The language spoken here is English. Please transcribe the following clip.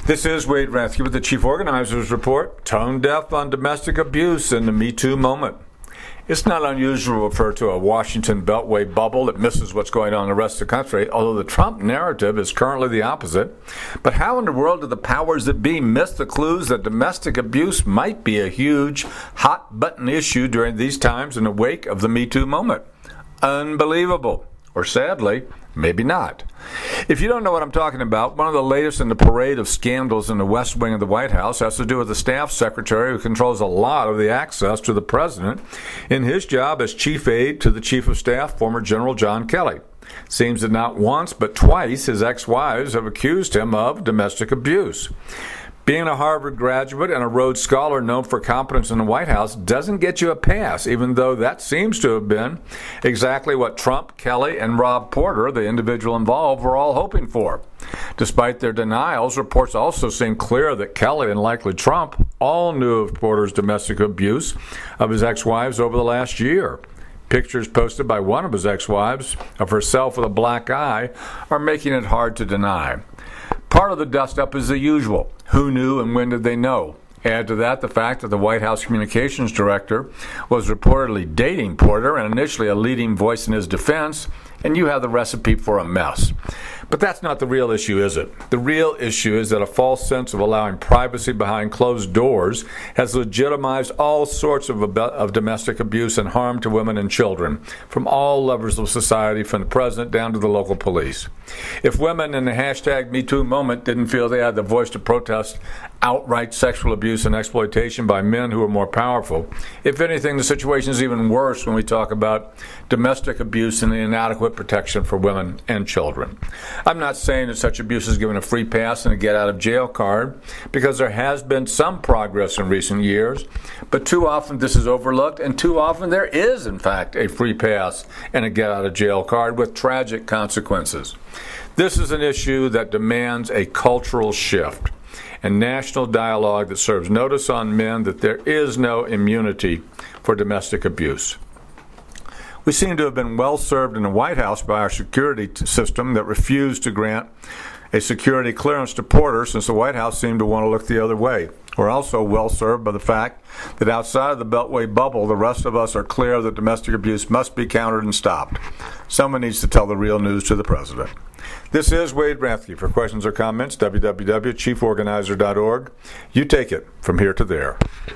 This is Wade Rathke with the Chief Organizers Report. Tone deaf on domestic abuse in the Me Too moment. It's not unusual to refer to a Washington Beltway bubble that misses what's going on in the rest of the country, although the Trump narrative is currently the opposite. But how in the world do the powers that be miss the clues that domestic abuse might be a huge, hot-button issue during these times in the wake of the Me Too moment? Unbelievable. Or sadly, maybe not. If you don't know what I'm talking about, one of the latest in the parade of scandals in the West Wing of the White House has to do with the staff secretary who controls a lot of the access to the president in his job as chief aide to the chief of staff, former General John Kelly. Seems that not once but twice his ex-wives have accused him of domestic abuse. Being a Harvard graduate and a Rhodes Scholar known for competence in the White House doesn't get you a pass, even though that seems to have been exactly what Trump, Kelly, and Rob Porter, the individual involved, were all hoping for. Despite their denials, reports also seem clear that Kelly and likely Trump all knew of Porter's domestic abuse of his ex-wives over the last year. Pictures posted by one of his ex-wives of herself with a black eye are making it hard to deny. Part of the dust-up is the usual. Who knew and when did they know? Add to that the fact that the White House communications director was reportedly dating Porter and initially a leading voice in his defense, and you have the recipe for a mess. But that's not the real issue, is it? The real issue is that a false sense of allowing privacy behind closed doors has legitimized all sorts of domestic abuse and harm to women and children from all levels of society, from the president down to the local police. If women in the hashtag MeToo moment didn't feel they had the voice to protest outright sexual abuse and exploitation by men who are more powerful, if anything, the situation is even worse when we talk about domestic abuse and the inadequate protection for women and children. I'm not saying that such abuse is given a free pass and a get-out-of-jail card, because there has been some progress in recent years, but too often this is overlooked, and too often there is, in fact, a free pass and a get-out-of-jail card with tragic consequences. This is an issue that demands a cultural shift and national dialogue that serves notice on men that there is no immunity for domestic abuse. We seem to have been well served in the White House by our security system that refused to grant a security clearance to Porter, since the White House seemed to want to look the other way. We're also well served by the fact that outside of the Beltway bubble, the rest of us are clear that domestic abuse must be countered and stopped. Someone needs to tell the real news to the president. This is Wade Rathke. For questions or comments, www.chieforganizer.org. You take it from here to there.